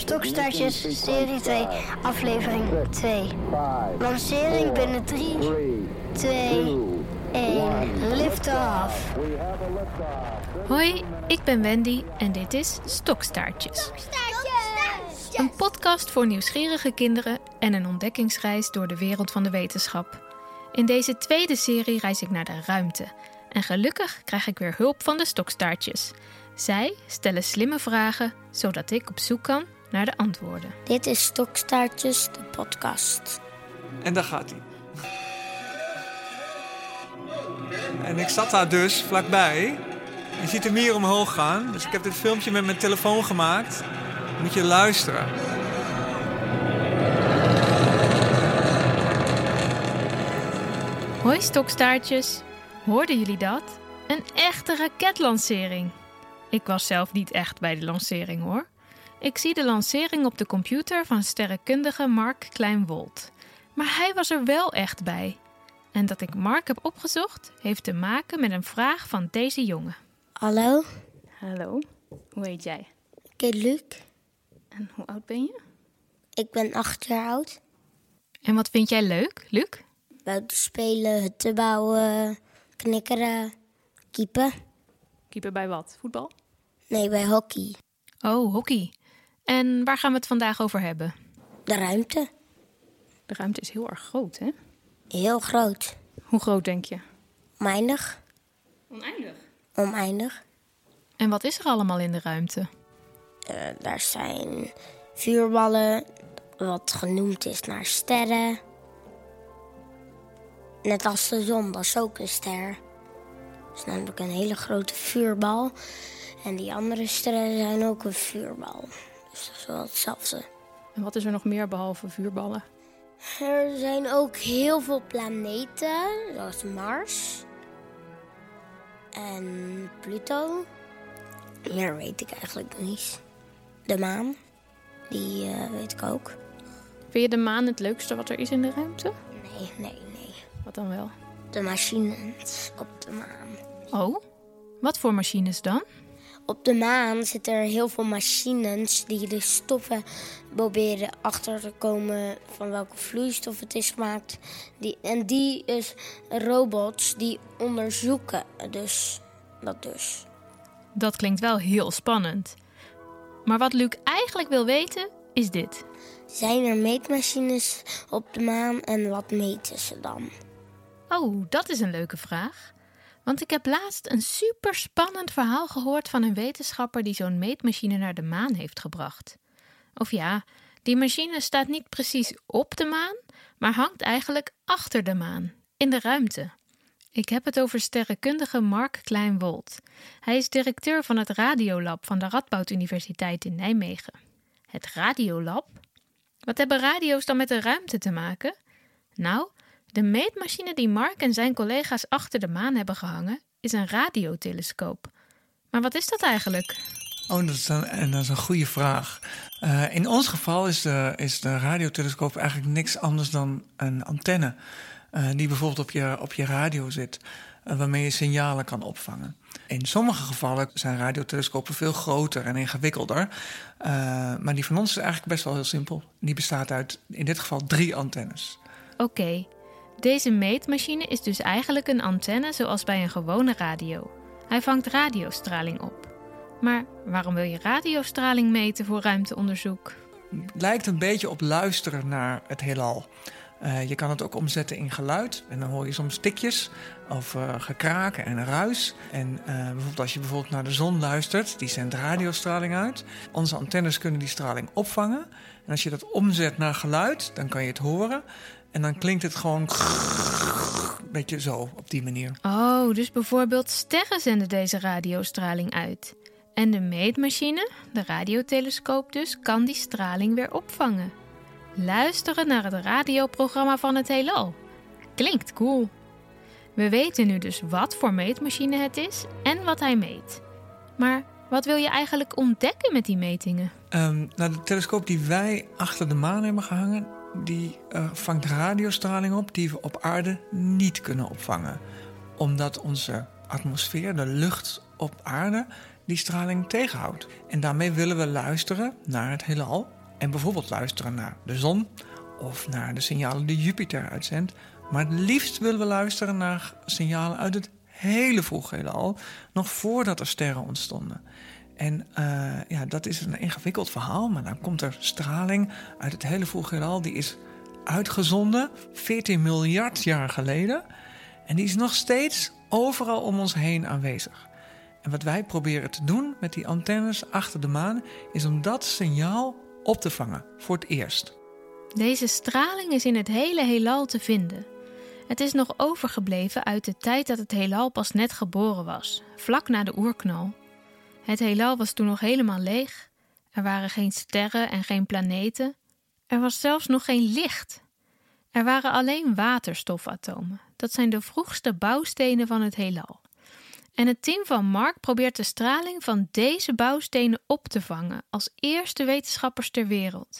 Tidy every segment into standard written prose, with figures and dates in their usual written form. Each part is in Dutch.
Stokstaartjes, serie 2, aflevering 2. Lancering binnen 3, 2, 1, lift off. Hoi, ik ben Wendy en dit is Stokstaartjes. Een podcast voor nieuwsgierige kinderen en een ontdekkingsreis door de wereld van de wetenschap. In deze tweede serie reis ik naar de ruimte. En gelukkig krijg ik weer hulp van de Stokstaartjes. Zij stellen slimme vragen, zodat ik op zoek kan naar de antwoorden. Dit is Stokstaartjes, de podcast. En daar gaat hij. En ik zat daar dus vlakbij. Je ziet hem hier omhoog gaan. Dus ik heb dit filmpje met mijn telefoon gemaakt. Moet je luisteren. Hoi Stokstaartjes, hoorden jullie dat? Een echte raketlancering. Ik was zelf niet echt bij de lancering hoor. Ik zie de lancering op de computer van sterrenkundige Mark Klein-Wolt. Maar hij was er wel echt bij. En dat ik Mark heb opgezocht, heeft te maken met een vraag van deze jongen. Hallo, Hallo, hoe heet jij? ik heet Luc. En hoe oud ben je? Ik ben 8 jaar oud. En wat vind jij leuk, Luc? Buiten spelen, hutten bouwen, knikkeren, kiepen. Keeper bij wat? Voetbal? Nee, bij hockey. Oh, hockey. En waar gaan we het vandaag over hebben? De ruimte. De ruimte is heel erg groot, hè? Heel groot. Hoe groot denk je? Oneindig. Oneindig. Oneindig. En wat is er allemaal in de ruimte? Daar zijn vuurballen, wat genoemd is naar sterren. Net als de zon, dat is ook een ster. Dat is namelijk een hele grote vuurbal. En die andere sterren zijn ook een vuurbal. Dus dat is wel hetzelfde. En wat is er nog meer behalve vuurballen? Er zijn ook heel veel planeten, zoals Mars. En Pluto. Meer weet ik eigenlijk niet. De maan, die weet ik ook. Vind je de maan het leukste wat er is in de ruimte? Nee. Wat dan wel? De machines op de maan. Oh, wat voor machines dan? Op de maan zitten er heel veel machines die de stoffen proberen achter te komen van welke vloeistof het is gemaakt. Die is robots die onderzoeken dus. Dat klinkt wel heel spannend. Maar wat Luc eigenlijk wil weten, is dit. Zijn er meetmachines op de maan en wat meten ze dan? Oh, dat is een leuke vraag. Want ik heb laatst een super spannend verhaal gehoord van een wetenschapper die zo'n meetmachine naar de maan heeft gebracht. Of ja, die machine staat niet precies op de maan, maar hangt eigenlijk achter de maan, in de ruimte. Ik heb het over sterrenkundige Mark Klein-Wolt. Hij is directeur van het Radiolab van de Radboud Universiteit in Nijmegen. Het Radiolab? Wat hebben radio's dan met de ruimte te maken? Nou, de meetmachine die Mark en zijn collega's achter de maan hebben gehangen, is een radiotelescoop. Maar wat is dat eigenlijk? Oh, dat is een goede vraag. In ons geval is de radiotelescoop eigenlijk niks anders dan een antenne. Die bijvoorbeeld op je radio zit, waarmee je signalen kan opvangen. In sommige gevallen zijn radiotelescopen veel groter en ingewikkelder. Maar die van ons is eigenlijk best wel heel simpel. Die bestaat uit, in dit geval, 3 antennes. Oké, deze meetmachine is dus eigenlijk een antenne zoals bij een gewone radio. Hij vangt radiostraling op. Maar waarom wil je radiostraling meten voor ruimteonderzoek? Het lijkt een beetje op luisteren naar het heelal. Je kan het ook omzetten in geluid. En dan hoor je soms tikjes of gekraken en ruis. En bijvoorbeeld als je naar de zon luistert, die zendt radiostraling uit. Onze antennes kunnen die straling opvangen. En als je dat omzet naar geluid, dan kan je het horen. En dan klinkt het gewoon een beetje zo, op die manier. Oh, dus bijvoorbeeld sterren zenden deze radiostraling uit. En de meetmachine, de radiotelescoop dus, kan die straling weer opvangen. Luisteren naar het radioprogramma van het heelal. Klinkt cool. We weten nu dus wat voor meetmachine het is en wat hij meet. Maar wat wil je eigenlijk ontdekken met die metingen? De telescoop die wij achter de maan hebben gehangen, die vangt radiostraling op die we op aarde niet kunnen opvangen. Omdat onze atmosfeer, de lucht op aarde, die straling tegenhoudt. En daarmee willen we luisteren naar het heelal. En bijvoorbeeld luisteren naar de zon of naar de signalen die Jupiter uitzendt. Maar het liefst willen we luisteren naar signalen uit het hele vroege heelal, nog voordat er sterren ontstonden. En dat is een ingewikkeld verhaal, maar dan komt er straling uit het hele vroege heelal. Die is uitgezonden 14 miljard jaar geleden. En die is nog steeds overal om ons heen aanwezig. En wat wij proberen te doen met die antennes achter de maan, is om dat signaal op te vangen voor het eerst. Deze straling is in het hele heelal te vinden. Het is nog overgebleven uit de tijd dat het heelal pas net geboren was, vlak na de oerknal. Het heelal was toen nog helemaal leeg. Er waren geen sterren en geen planeten. Er was zelfs nog geen licht. Er waren alleen waterstofatomen. Dat zijn de vroegste bouwstenen van het heelal. En het team van Mark probeert de straling van deze bouwstenen op te vangen als eerste wetenschappers ter wereld.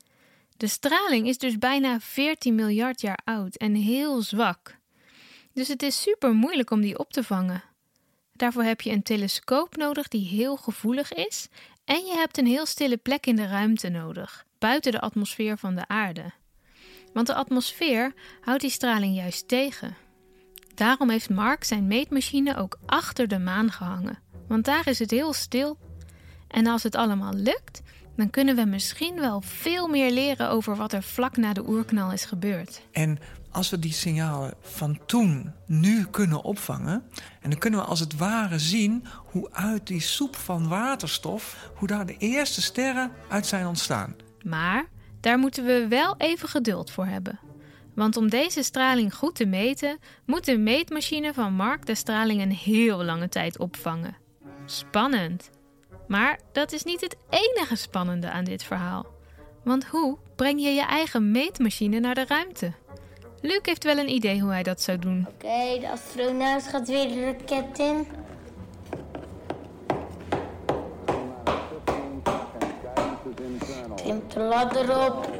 De straling is dus bijna 14 miljard jaar oud en heel zwak. Dus het is super moeilijk om die op te vangen. Daarvoor heb je een telescoop nodig die heel gevoelig is en je hebt een heel stille plek in de ruimte nodig, buiten de atmosfeer van de aarde. Want de atmosfeer houdt die straling juist tegen. Daarom heeft Mark zijn meetmachine ook achter de maan gehangen, want daar is het heel stil. En als het allemaal lukt, dan kunnen we misschien wel veel meer leren over wat er vlak na de oerknal is gebeurd. En als we die signalen van toen nu kunnen opvangen, en dan kunnen we als het ware zien hoe uit die soep van waterstof, hoe daar de eerste sterren uit zijn ontstaan. Maar daar moeten we wel even geduld voor hebben. Want om deze straling goed te meten, moet de meetmachine van Mark de straling een heel lange tijd opvangen. Spannend. Maar dat is niet het enige spannende aan dit verhaal. Want hoe breng je je eigen meetmachine naar de ruimte? Luc heeft wel een idee hoe hij dat zou doen. Oké, de astronaut gaat weer de raket in. Klimt de ladder op.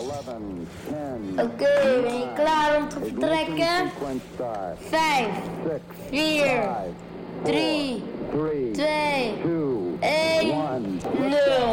Oké, ben je klaar om te vertrekken? 5, 4, 3, 2, 1, 0.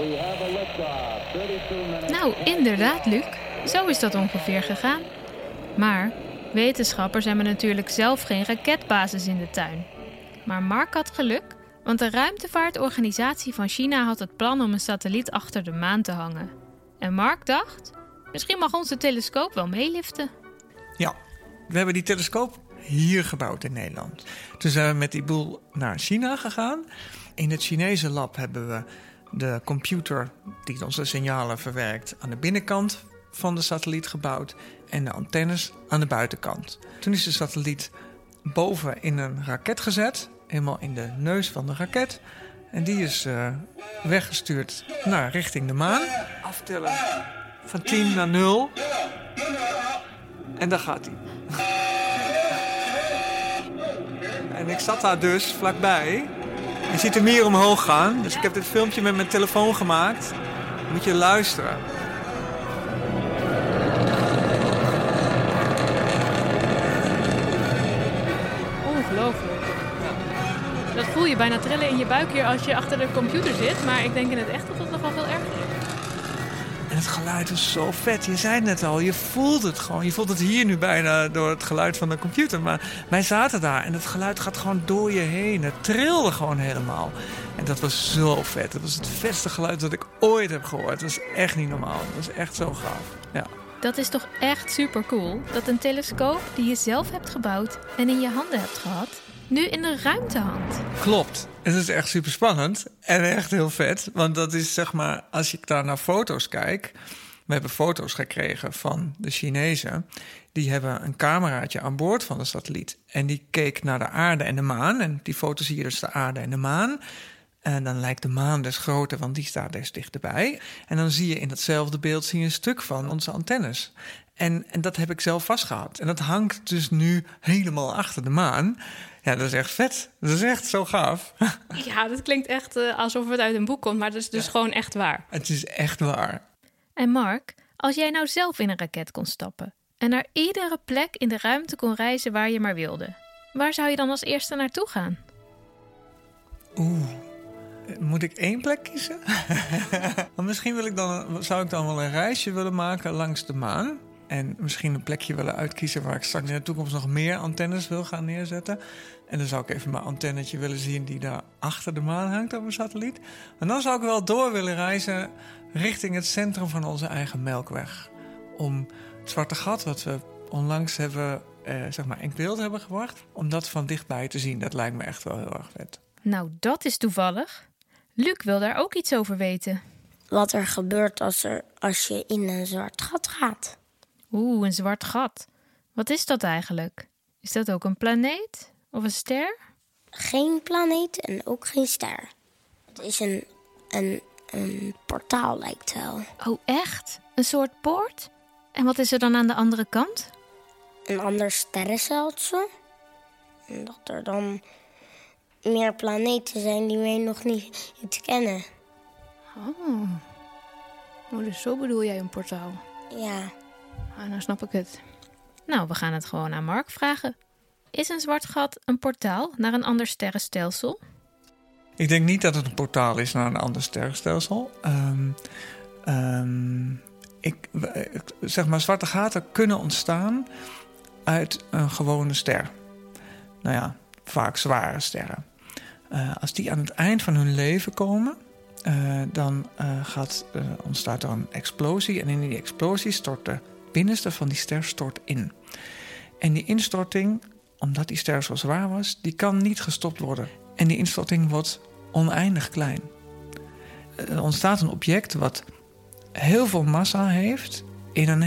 Nou, inderdaad, Luc. Zo is dat ongeveer gegaan. Maar wetenschappers hebben natuurlijk zelf geen raketbasis in de tuin. Maar Mark had geluk, want de ruimtevaartorganisatie van China had het plan om een satelliet achter de maan te hangen. En Mark dacht, misschien mag onze telescoop wel meeliften. Ja, we hebben die telescoop hier gebouwd in Nederland. Toen zijn we met die boel naar China gegaan. In het Chinese lab hebben we de computer die onze signalen verwerkt aan de binnenkant van de satelliet gebouwd en de antennes aan de buitenkant. Toen is de satelliet boven in een raket gezet, helemaal in de neus van de raket. En die is weggestuurd naar richting de maan. Aftellen van 10 naar 0. En daar gaat hij. En ik zat daar dus vlakbij. Je ziet hem hier omhoog gaan. Dus ik heb dit filmpje met mijn telefoon gemaakt. Moet je luisteren. Ongelooflijk. Dat voel je bijna trillen in je buik hier als je achter de computer zit. Maar ik denk in het echt dat het nog wel veel erger is. En het geluid is zo vet. Je zei het net al, je voelt het gewoon. Je voelt het hier nu bijna door het geluid van de computer. Maar wij zaten daar en het geluid gaat gewoon door je heen. Het trilde gewoon helemaal. En dat was zo vet. Dat was het vetste geluid dat ik ooit heb gehoord. Dat is echt niet normaal. Dat is echt zo gaaf. Ja. Dat is toch echt super cool dat een telescoop die je zelf hebt gebouwd en in je handen hebt gehad, nu in de ruimte hangt. Klopt. Het is echt super spannend en echt heel vet. Want dat is zeg maar, als ik daar naar foto's kijk. We hebben foto's gekregen van de Chinezen. Die hebben een cameraatje aan boord van de satelliet. En die keek naar de aarde en de maan. En die foto zie je dus de aarde en de maan. En dan lijkt de maan dus groter, want die staat dus dichterbij. En dan zie je in datzelfde beeld een stuk van onze antennes. En dat heb ik zelf vastgehad. En dat hangt dus nu helemaal achter de maan. Ja, dat is echt vet. Dat is echt zo gaaf. Ja, dat klinkt echt alsof het uit een boek komt, maar dat is dus gewoon echt waar. Het is echt waar. En Mark, als jij nou zelf in een raket kon stappen en naar iedere plek in de ruimte kon reizen waar je maar wilde, waar zou je dan als eerste naartoe gaan? Moet ik 1 plek kiezen? Maar misschien zou ik dan wel een reisje willen maken langs de maan. En misschien een plekje willen uitkiezen waar ik straks in de toekomst nog meer antennes wil gaan neerzetten. En dan zou ik even mijn antennetje willen zien die daar achter de maan hangt op een satelliet. En dan zou ik wel door willen reizen richting het centrum van onze eigen Melkweg. Om het zwarte gat, wat we onlangs hebben, in beeld hebben gebracht, om dat van dichtbij te zien. Dat lijkt me echt wel heel erg vet. Nou, dat is toevallig. Luc wil daar ook iets over weten. Wat er gebeurt als je in een zwart gat gaat. Een zwart gat. Wat is dat eigenlijk? Is dat ook een planeet of een ster? Geen planeet en ook geen ster. Het is een portaal, lijkt wel. Oh, echt? Een soort poort? En wat is er dan aan de andere kant? Een ander sterrenstelsel. En dat er dan meer planeten zijn die wij nog niet kennen. Dus zo bedoel jij een portaal? Ja. Nou snap ik het. Nou, we gaan het gewoon aan Mark vragen. Is een zwart gat een portaal naar een ander sterrenstelsel? Ik denk niet dat het een portaal is naar een ander sterrenstelsel. Zwarte gaten kunnen ontstaan uit een gewone ster. Nou ja, vaak zware sterren. Als die aan het eind van hun leven komen, dan ontstaat er een explosie. En in die explosie stort de binnenste van die ster in. En die instorting, omdat die ster zo zwaar was, die kan niet gestopt worden. En die instorting wordt oneindig klein. Er ontstaat een object wat heel veel massa heeft in een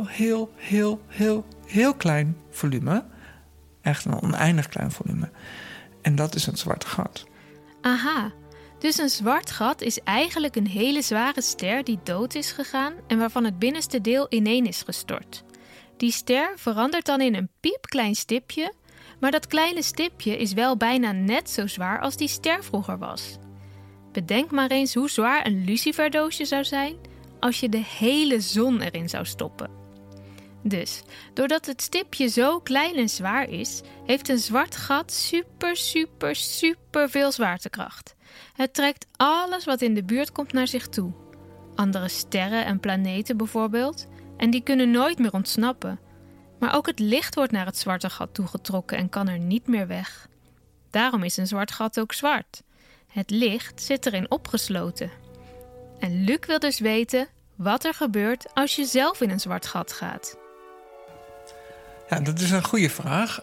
heel klein volume. Echt een oneindig klein volume. En dat is een zwart gat. Aha, dus een zwart gat is eigenlijk een hele zware ster die dood is gegaan en waarvan het binnenste deel ineen is gestort. Die ster verandert dan in een piepklein stipje, maar dat kleine stipje is wel bijna net zo zwaar als die ster vroeger was. Bedenk maar eens hoe zwaar een luciferdoosje zou zijn als je de hele zon erin zou stoppen. Dus, doordat het stipje zo klein en zwaar is, heeft een zwart gat super veel zwaartekracht. Het trekt alles wat in de buurt komt naar zich toe. Andere sterren en planeten bijvoorbeeld, en die kunnen nooit meer ontsnappen. Maar ook het licht wordt naar het zwarte gat toegetrokken en kan er niet meer weg. Daarom is een zwart gat ook zwart. Het licht zit erin opgesloten. En Luc wil dus weten wat er gebeurt als je zelf in een zwart gat gaat. Ja, dat is een goede vraag.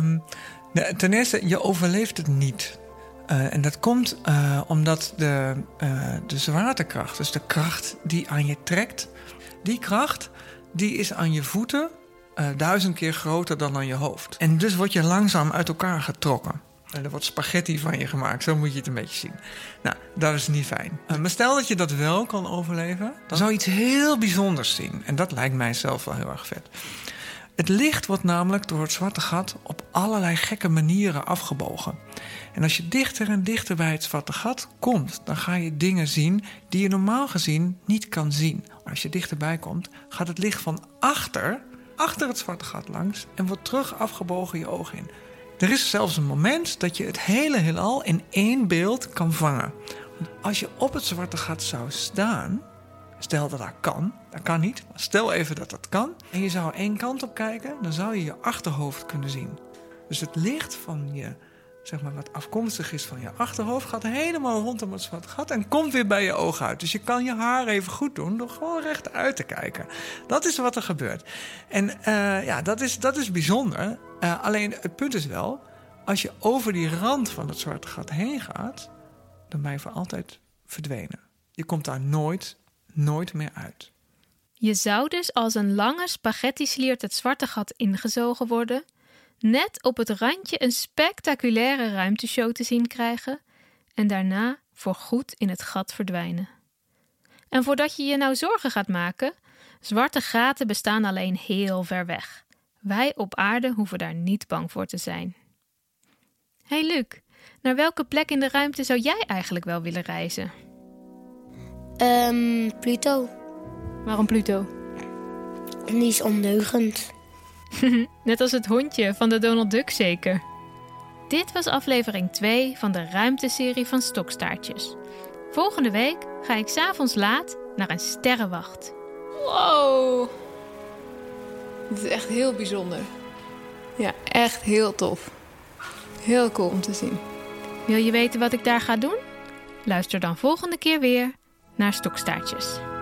Ten eerste, je overleeft het niet. En dat komt omdat de zwaartekracht, dus de kracht die aan je trekt, die kracht die is aan je voeten 1000 keer groter dan aan je hoofd. En dus word je langzaam uit elkaar getrokken. En er wordt spaghetti van je gemaakt, zo moet je het een beetje zien. Nou, dat is niet fijn. Maar stel dat je dat wel kan overleven, dan zou je iets heel bijzonders zien. En dat lijkt mij zelf wel heel erg vet. Het licht wordt namelijk door het zwarte gat op allerlei gekke manieren afgebogen. En als je dichter en dichter bij het zwarte gat komt, dan ga je dingen zien die je normaal gezien niet kan zien. Als je dichterbij komt, gaat het licht van achter het zwarte gat langs en wordt terug afgebogen je ogen in. Er is zelfs een moment dat je het hele heelal in één beeld kan vangen. Als je op het zwarte gat zou staan, stel dat kan niet, maar stel even dat dat kan, en je zou één kant op kijken, dan zou je je achterhoofd kunnen zien. Dus het licht van je, wat afkomstig is van je achterhoofd, gaat helemaal rondom het zwarte gat en komt weer bij je ogen uit. Dus je kan je haar even goed doen door gewoon rechtuit te kijken. Dat is wat er gebeurt. En dat is bijzonder. Alleen het punt is wel, als je over die rand van het zwarte gat heen gaat, dan ben je voor altijd verdwenen. Je komt daar nooit meer uit. Je zou dus als een lange spaghetti-sliert het zwarte gat ingezogen worden, net op het randje een spectaculaire ruimteshow te zien krijgen en daarna voorgoed in het gat verdwijnen. En voordat je je nou zorgen gaat maken, zwarte gaten bestaan alleen heel ver weg. Wij op aarde hoeven daar niet bang voor te zijn. Hey Luc, naar welke plek in de ruimte zou jij eigenlijk wel willen reizen? Pluto. Waarom Pluto? Die is ondeugend. Net als het hondje van de Donald Duck zeker. Dit was aflevering 2 van de ruimteserie van Stokstaartjes. Volgende week ga ik 's avonds laat naar een sterrenwacht. Wow! Dit is echt heel bijzonder. Ja, echt heel tof. Heel cool om te zien. Wil je weten wat ik daar ga doen? Luister dan volgende keer weer naar Stokstaartjes.